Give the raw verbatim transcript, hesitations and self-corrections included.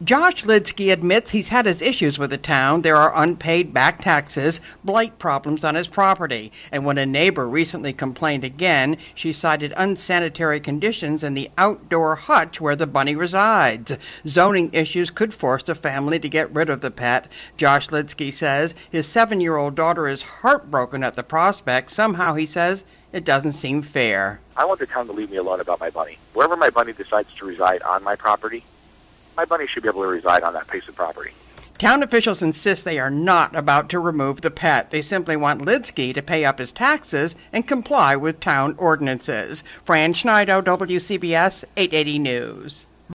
Josh Lidsky admits he's had his issues with the town. There are unpaid back taxes, blight problems on his property. And when a neighbor recently complained again, she cited unsanitary conditions in the outdoor hutch where the bunny resides. Zoning issues could force the family to get rid of the pet. Josh Lidsky says his seven-year-old daughter is heartbroken at the prospect. Somehow, he says, it doesn't seem fair. I want the town to leave me alone about my bunny. Wherever my bunny decides to reside on my property, my bunny should be able to reside on that piece of property. Town officials insist they are not about to remove the pet. They simply want Lidsky to pay up his taxes and comply with town ordinances. Fran Schneider, W C B S eight eighty News.